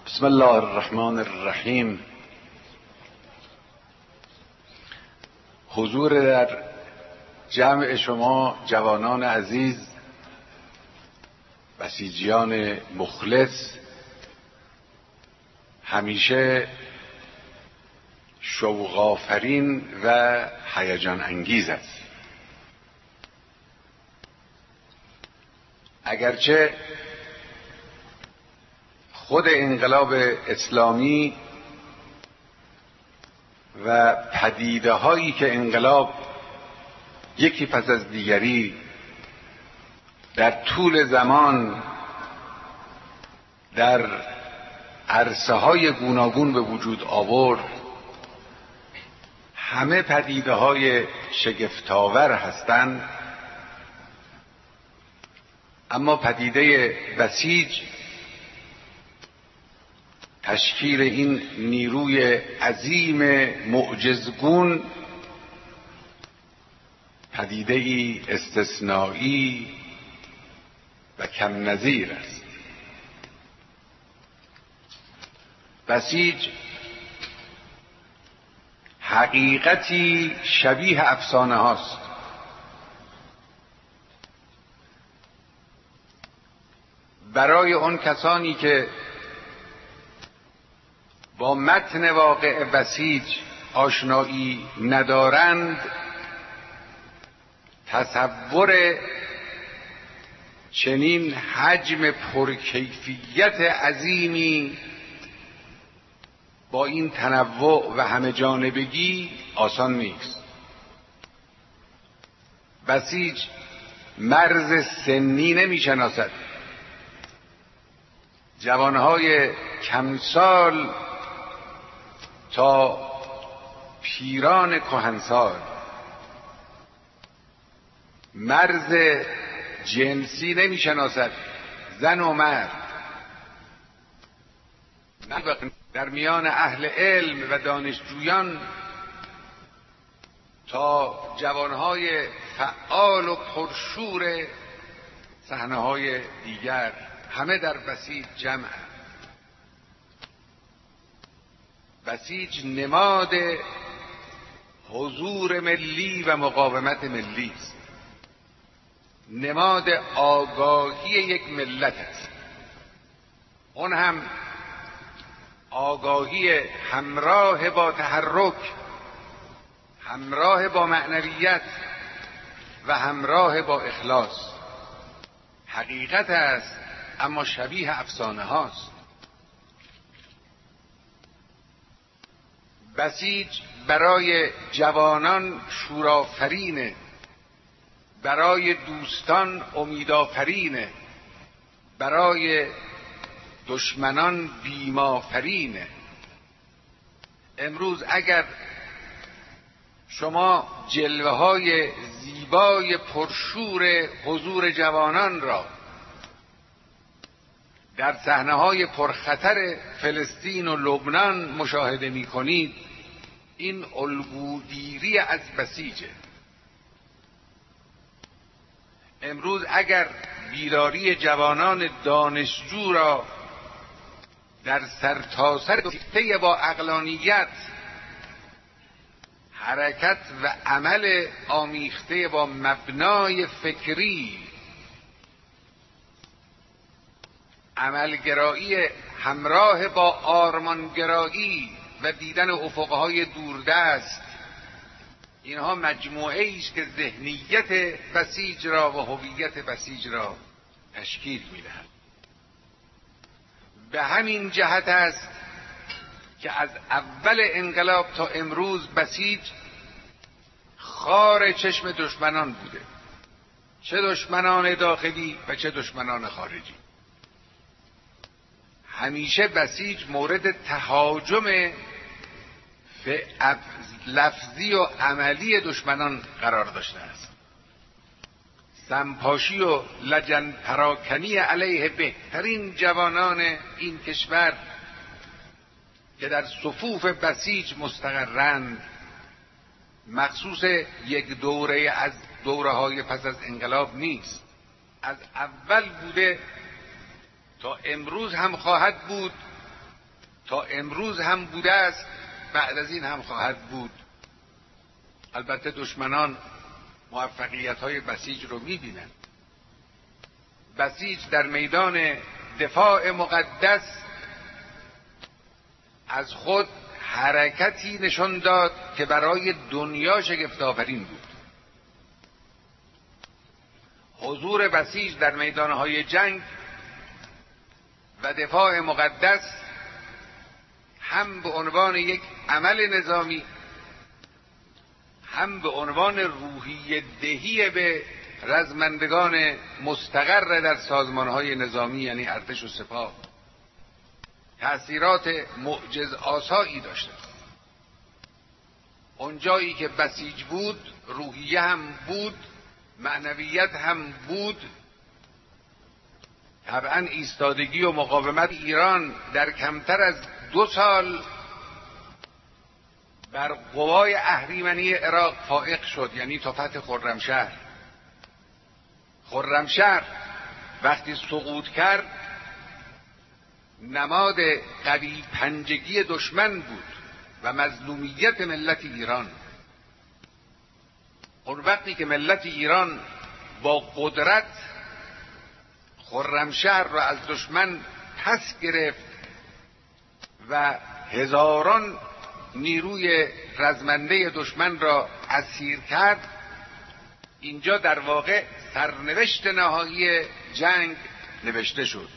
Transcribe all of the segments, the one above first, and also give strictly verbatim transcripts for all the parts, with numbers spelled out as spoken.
بسم الله الرحمن الرحیم. حضور در جمع شما جوانان عزیز، بسیجیان مخلص، همیشه شوق‌آفرین و هیجان انگیز است. اگرچه خود انقلاب اسلامی و پدیده هایی که انقلاب یکی پس از دیگری در طول زمان در عرصه های گوناگون به وجود آورد، همه پدیده های شگفت‌آور هستند، اما پدیده بسیج تشکیل این نیروی عظیم معجزگون پدیده‌ای استثنایی و کم نظیر است. بسیج حقیقتی شبیه افسانه هاست. برای اون کسانی که با متن واقع بسیج آشنایی ندارند، تصور چنین حجم پرکیفیت عظیمی با این تنوع و همه جانبگی آسان نیست. بسیج مرز سنی نمی شناسد. جوانهای کمسال تا پیران کهنسال، مرز جنسی نمی شناسد. زن و مرد در میان اهل علم و دانشجویان تا جوانهای فعال و پرشور صحنه‌های دیگر، همه در بسیج جمع. بسیج نماد حضور ملی و مقاومت ملی است، نماد آگاهی یک ملت است. اون هم آگاهی همراه با تحرک، همراه با معنویت و همراه با اخلاص. حقیقت است اما شبیه افسانه هاست. بسیج برای جوانان شورآفرینه، برای دوستان امیدآفرینه، برای دشمنان بیمآفرینه. امروز اگر شما جلوه های زیبای پرشور حضور جوانان را در صحنه های پرخطر فلسطین و لبنان مشاهده می کنید، این الگوگیری از بسیجه. امروز اگر بیداری جوانان دانشجو را در سرتاسر سر با عقلانیت، حرکت و عمل آمیخته با مبنای فکری، عملگرایی همراه با آرمانگرایی و دیدن افقهای دوردست، اینها مجموعه است که ذهنیت بسیج را و هویت بسیج را تشکیل می‌دهد. به همین جهت است که از اول انقلاب تا امروز بسیج خار چشم دشمنان بوده، چه دشمنان داخلی و چه دشمنان خارجی. همیشه بسیج مورد تهاجم لفظی و عملی دشمنان قرار داشته است. سمپاشی و لجن پراکنی علیه بهترین جوانان این کشور که در صفوف بسیج مستقرند، مخصوص یک دوره از دوره های پس از انقلاب نیست، از اول بوده تا امروز هم خواهد بود تا امروز هم بوده است، بعد از این هم خواهد بود. البته دشمنان موفقیت‌های بسیج رو می‌بینند. بسیج در میدان دفاع مقدس از خود حرکتی نشان داد که برای دنیا شگفت‌آفرین بود. حضور بسیج در میدان‌های جنگ و دفاع مقدس هم به عنوان یک عمل نظامی، هم به عنوان روحیه دهی به رزمندگان مستقر در سازمان‌های نظامی یعنی ارتش و سپاه تأثیرات معجزآسایی داشته. اونجایی که بسیج بود روحیه هم بود، معنویت هم بود. طبعا ایستادگی و مقاومت ایران در کمتر از دو سال بر قوای اهریمنی عراق فائق شد، یعنی تا فتح خرمشهر. خرمشهر وقتی سقوط کرد نماد قوی پنجگی دشمن بود و مظلومیت ملت ایران. اون وقتی که ملت ایران با قدرت خرمشهر را از دشمن پس گرفت و هزاران نیروی رزمنده دشمن را اسیر کرد، اینجا در واقع سرنوشت نهایی جنگ نوشته شد.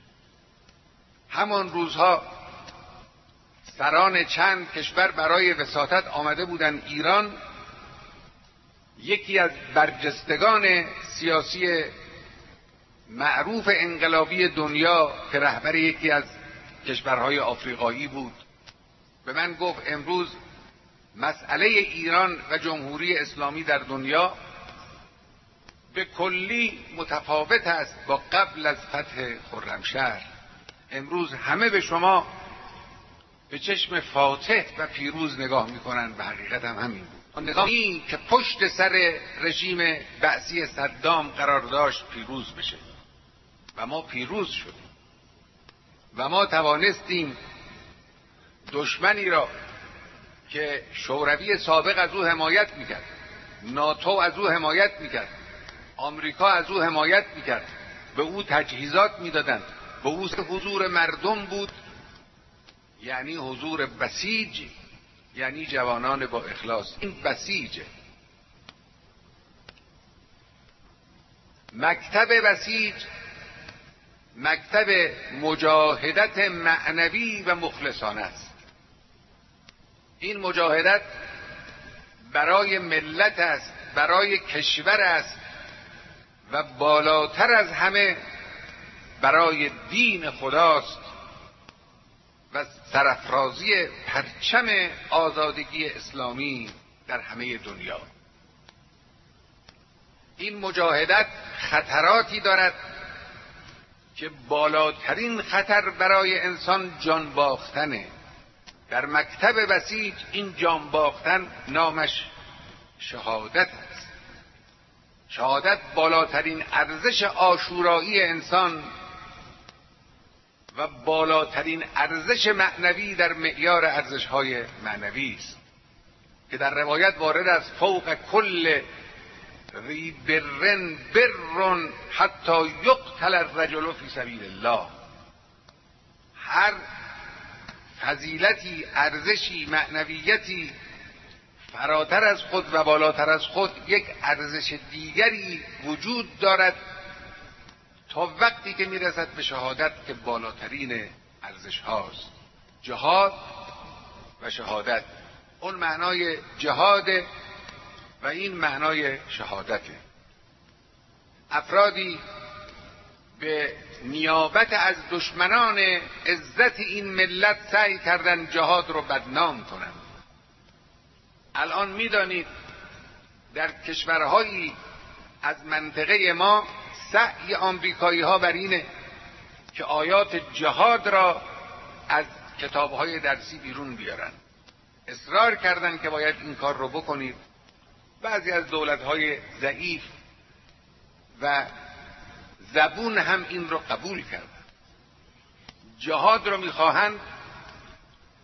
همان روزها سران چند کشور برای وساطت آمده بودند ایران. یکی از برجستگان سیاسی معروف انقلابی دنیا که رهبر یکی از کشورهای آفریقایی بود به من گفت امروز مسئله ایران و جمهوری اسلامی در دنیا به کلی متفاوت است با قبل از فتح خرمشهر. امروز همه به شما به چشم فاتح و پیروز نگاه میکنند و حقیقت هم همین بود. نظامی که پشت سر رژیم بعثی صدام قرار داشت پیروز بشه و ما پیروز شدیم و ما توانستیم دشمنی را که شوروی سابق از او حمایت میکرد، ناتو از او حمایت میکرد، آمریکا از او حمایت میکرد، به او تجهیزات میدادند، به او حضور مردم بود، یعنی حضور بسیج، یعنی جوانان با اخلاص. این بسیجه. مکتب بسیج مکتب مجاهدت معنوی و مخلصانه است. این مجاهدت برای ملت است، برای کشور است و بالاتر از همه برای دین خداست و سرافرازی پرچم آزادگی اسلامی در همه دنیا. این مجاهدت خطراتی دارد که بالاترین خطر برای انسان جان باختنه. در مکتب بسیج این جان باختن نامش شهادت است. شهادت بالاترین ارزش عاشورایی انسان و بالاترین ارزش معنوی در معیار ارزش‌های معنوی است که در روایت وارد از فوق کل ذی برن برن حتی یقتل الرجل فی سبیل الله. هر فضیلتی، ارزشی، معنویتی فراتر از خود و بالاتر از خود یک ارزش دیگری وجود دارد تا وقتی که میرسد به شهادت که بالاترین ارزش هاست. جهاد و شهادت، اون معنای جهاده و این معنای شهادته. افرادی به نیابت از دشمنان عزت این ملت سعی کردن جهاد رو بدنام کنند. الان میدانید در کشورهایی از منطقه ما سعی آمریکایی ها بر اینه که آیات جهاد را از کتابهای درسی بیرون بیارن. اصرار کردن که باید این کار رو بکنید. بعضی از دولت‌های ضعیف و زبون هم این رو قبول کردن. جهاد رو میخواهند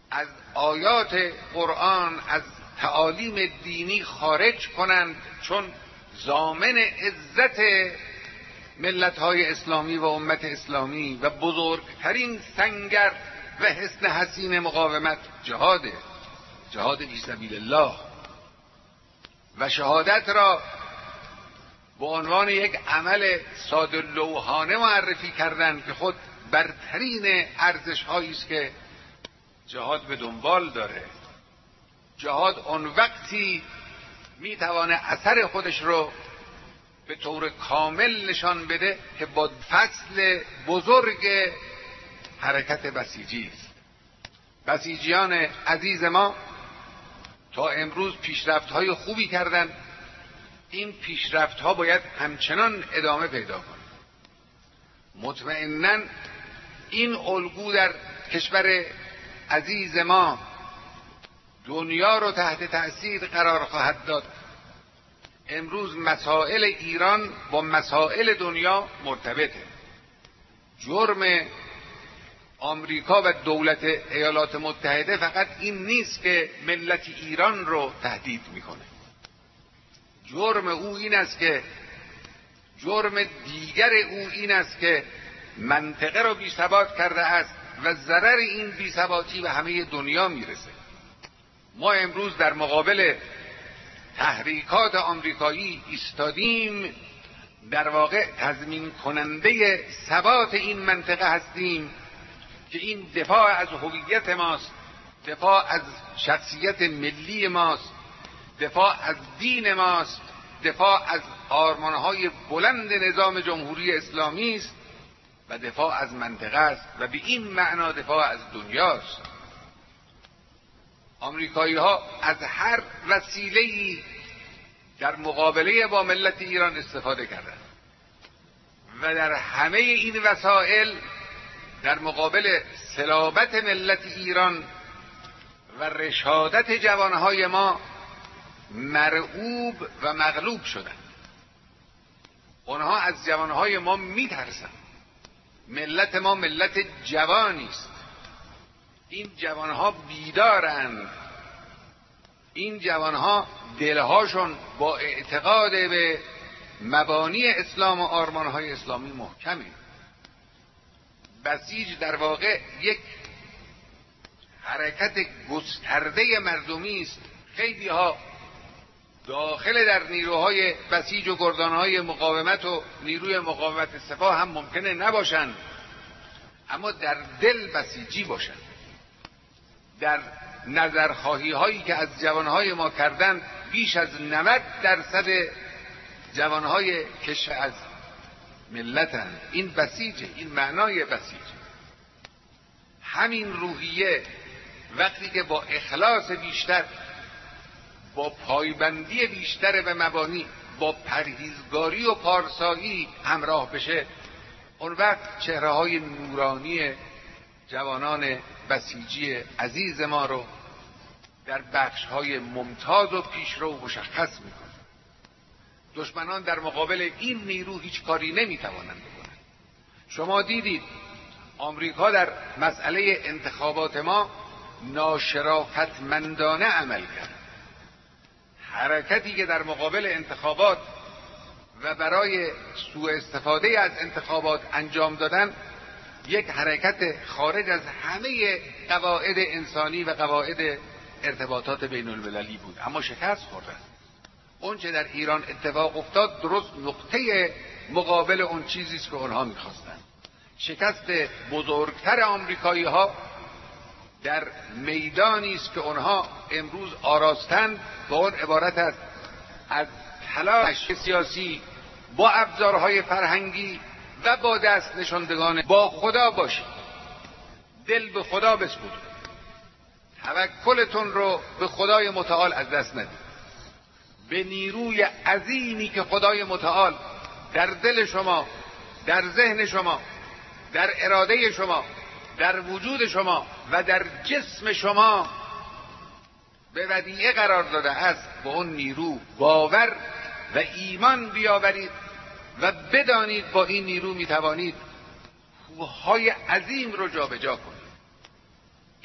از آیات قرآن، از تعالیم دینی خارج کنند، چون ضامن عزت ملت‌های اسلامی و امت اسلامی و بزرگترین سنگر و حصن حصین مقاومت جهاده، جهاد فی سبیل الله. و شهادت را به عنوان یک عمل ساده لوحانه معرفی کردند که خود برترین ارزش هایی است که جهاد به دنبال داره. جهاد اون وقتی میتوانه اثر خودش رو به طور کامل نشان بده که با فصل بزرگ حرکت بسیجی است. بسیجیان عزیز ما تا امروز پیشرفت‌های خوبی کردند. این پیشرفت‌ها باید همچنان ادامه پیدا کنه. مطمئناً این الگو در کشور عزیز ما دنیا رو تحت تأثیر قرار خواهد داد. امروز مسائل ایران با مسائل دنیا مرتبطه. جرم آمریکا و دولت ایالات متحده فقط این نیست که ملت ایران رو تهدید میکنه. جرم او این است که جرم دیگر او این است که منطقه رو بی‌ثبات کرده است و ضرر این بی‌ثباتی به همه دنیا میرسه. ما امروز در مقابل تحریکات آمریکایی ایستادیم، در واقع تضمین کننده ثبات این منطقه هستیم که این دفاع از هویت ماست، دفاع از شخصیت ملی ماست، دفاع از دین ماست، دفاع از آرمانهای بلند نظام جمهوری اسلامی است و دفاع از منطقه است و به این معنا دفاع از دنیاست. آمریکایی ها از هر وسیله‌ای در مقابله با ملت ایران استفاده کردند و در همه این وسایل در مقابل صلابت ملت ایران و رشادت جوانهای ما مرعوب و مغلوب شدند. اونها از جوانهای ما میترسند. ملت ما ملت جوانی است. این جوانها بیدارند. این جوانها دلهاشون با اعتقاد به مبانی اسلام و آرمانهای اسلامی محکمه. بسیج در واقع یک حرکت گسترده مردمی است. خیلی ها داخل در نیروهای بسیج و گردانهای مقاومت و نیروی مقاومت سپاه هم ممکنه نباشند، اما در دل بسیجی باشند. در نظرخواهی هایی که از جوانهای ما کردند بیش از نود درصد جوانهای کش از ملتن. این بسیجه، این معنای بسیج. همین روحیه وقتی که با اخلاص بیشتر، با پایبندی بیشتر به مبانی، با پرهیزگاری و پارسایی همراه بشه، اون وقت چهره های نورانی جوانان بسیجی عزیز ما رو در بخش های ممتاز و پیشرو مشخص میکنه. دشمنان در مقابل این نیرو هیچ کاری نمیتوانند بکنند. شما دیدید آمریکا در مسئله انتخابات ما ناشرافتمندانه عمل کرد. حرکتی که در مقابل انتخابات و برای سوء استفاده از انتخابات انجام دادن یک حرکت خارج از همه قواعد انسانی و قواعد ارتباطات بین المللی بود، اما شکست خوردن. اون چه در ایران اتفاق افتاد درست نقطه مقابل اون چیزی است که اونها میخواستن. شکست بزرگتر آمریکایی ها در میدانی است که اونها امروز آراستند و اون عبارت است از تلاش سیاسی با ابزارهای فرهنگی و با دست نشاندگان با خدا باشید. دل به خدا بسپرید. توکلتون رو به خدای متعال از دست ندید. به نیروی عظیمی که خدای متعال در دل شما، در ذهن شما، در اراده شما، در وجود شما و در جسم شما به ودیعه قرار داده است، به اون نیرو باور و ایمان بیاورید و بدانید با این نیرو میتوانید کوههای عظیم رو جابجا کنید.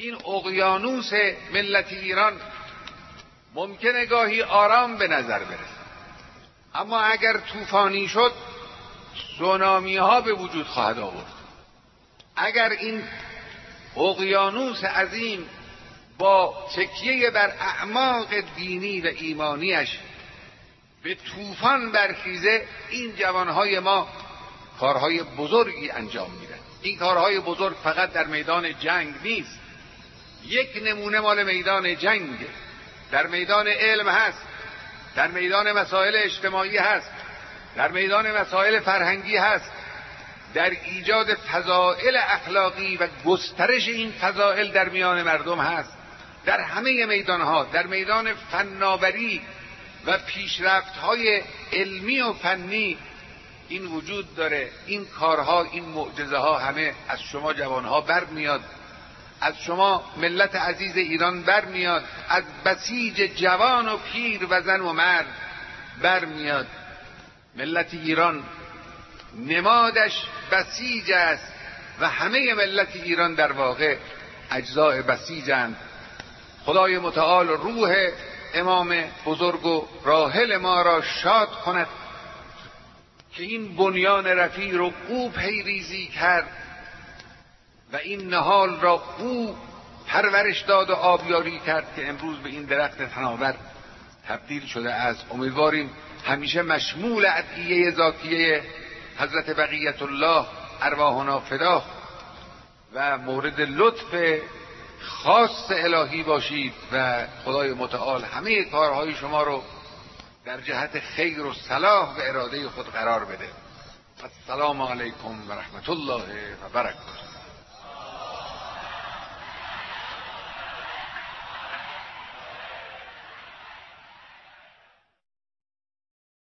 این اقیانوس ملت ایران ممکنه گاهی آرام به نظر برسه، اما اگر طوفانی شد سونامی ها به وجود خواهد آورد. اگر این اقیانوس عظیم با تکیه بر اعماق دینی و ایمانیش به طوفان برخیزه، این جوانهای ما کارهای بزرگی انجام میدن. این کارهای بزرگ فقط در میدان جنگ نیست، یک نمونه مال میدان جنگ در میدان علم هست، در میدان مسائل اجتماعی هست، در میدان مسائل فرهنگی هست، در ایجاد فضائل اخلاقی و گسترش این فضائل در میان مردم هست. در همه میدانها، در میدان فناوری و پیشرفت‌های علمی و فنی این وجود داره. این کارها، این معجزه ها همه از شما جوانها برمیاد، از شما ملت عزیز ایران برمیاد، از بسیج جوان و پیر و زن و مرد برمیاد. ملت ایران نمادش بسیج است و همه ملت ایران در واقع اجزاء بسیجند. خدای متعال روح امام بزرگ و راحل ما را شاد کند که این بنیان رفیع رو او پیریزی کرد و این نهال را او پرورش داد و آبیاری کرد که امروز به این درخت تناور تبدیل شده است. امیدواریم همیشه مشمول ادعیه ذاتیه حضرت بقیت الله ارواحنا فدا و مورد لطف خاص الهی باشید و خدای متعال همه کارهای شما رو در جهت خیر و صلاح و اراده خود قرار بده. السلام علیکم و رحمت الله و برکاته.